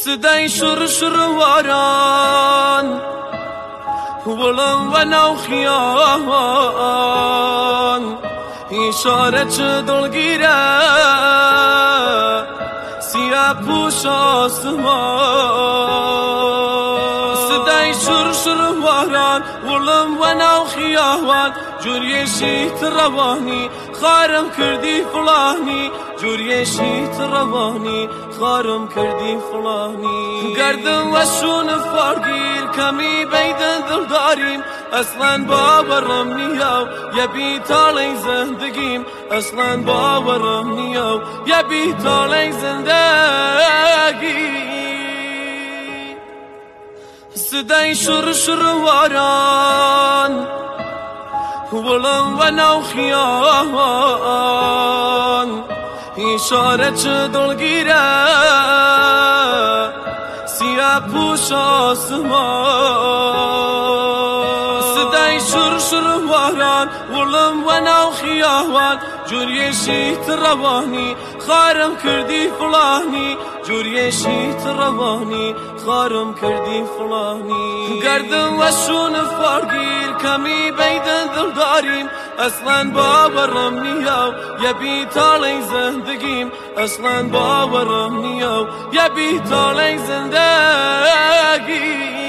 صدای شرواران وڵم و ناو خیان ئیشارە چ دڵگیرە سیاه پوش آسمان صدای شرواران وڵم و ناو خیاوان جوریشیت ڕەوانی خارم کردی فڵانی جوریشیت ڕەوانی خارم کردی فڵانی گردم و شون فارگیر کەمی بەیدن دڵداریم ئەسڵەن باوەڕم نییە و یەبی تاڵەی زەندگیم ئەسڵەن باوەڕم نییە و یەبی تاڵەی زەندەگی صدای شرواران وڵم و ناو خیان ئیشارە چ دڵگیرە سیاه پوش آسمان صدای شرواران وڵم و ناو خیاوان جوریشیت ڕەوانی خارم کردی فڵانی جوریشیت ڕەوانی خارم کردی فڵانی گردم و شون فارگیر کەمی بەیدن دڵداریم ئەسڵەن باوەڕم نییە و یەبی تاڵەی زەندگیم ئەسڵەن باوەڕم نییە و یەبی تاڵەی زەندەگی